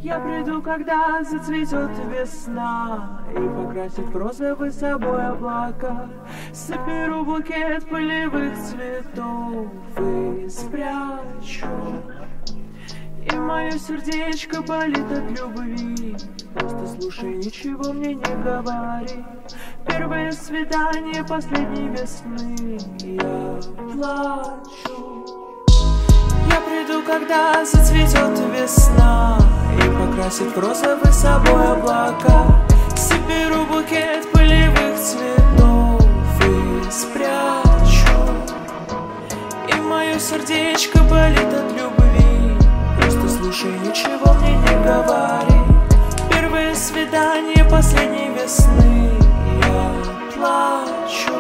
Я приду, когда зацветет весна, и покрасит в розовый собой облака. Соберу букет полевых цветов и спрячу. И мое сердечко болит от любви. Просто слушай, ничего мне не говори. Первое свидание последней весны. Я плачу. Я приду, когда зацветет весна, и покрасит в розовый собой облака. Соберу букет полевых цветов и спрячу. И мое сердечко болит от любви. Просто слушай, ничего мне не говори. Первое свидание последней весны. Я плачу.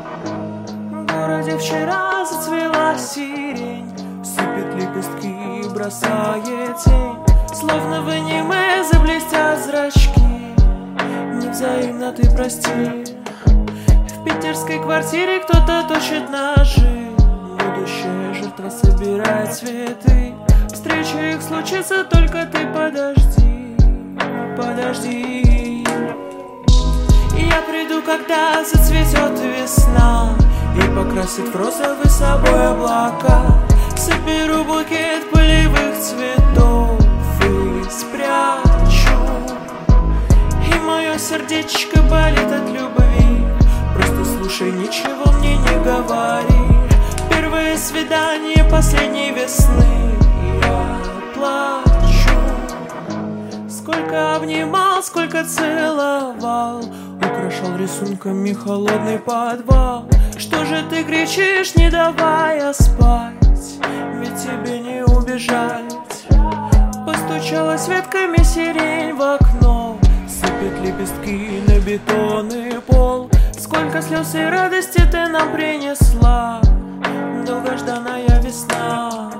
В городе вчера зацвела сирень, сыпет лепестки и бросает тень. Словно в аниме заблестят зрачки. Невзаимно ты прости. В питерской квартире кто-то точит ножи. Будущая жертва собирает цветы. Встреча их случится, только ты подожди. Подожди. Я приду, когда зацветет весна, и покрасит в розовый собой облака. Соберу букет полевых цветов и спрячу. И мое сердечко болит от любви. Просто слушай, ничего мне не говори. Первое свидание последней весны. Я плачу. Сколько обнимал, сколько целовал, украшал рисунками холодный подвал. Что же ты кричишь, не давая спать? Ведь тебе не убежать. Постучалась ветками сирень в окно, сыпет лепестки на бетонный пол. Сколько слез и радости ты нам принесла, долгожданная весна.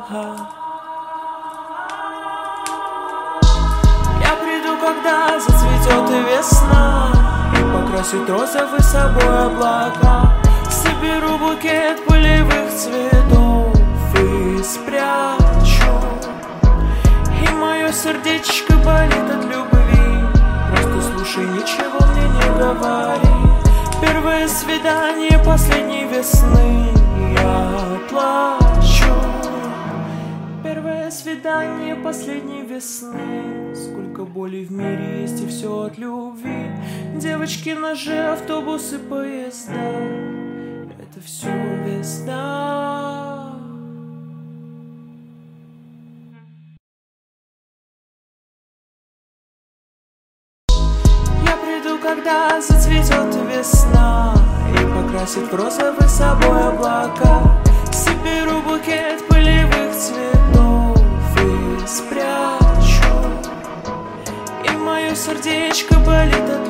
Я приду, когда зацветет весна, и покрасит розовый собой облака. Соберу букет полевых цветов и спрячу. И мое сердечко болит от любви. Просто слушай, ничего мне не говори. Первое свидание последней весны. Я плачу. Первое свидание последней весны. Сколько боли в мире есть, и все от любви. Девочки, ножи, автобусы, поезда. Это все весна. Я приду, когда зацветет весна, и покрасит в розовый собой облака. Соберу букет полевых цветов и спрячу. И мое сердечко болит от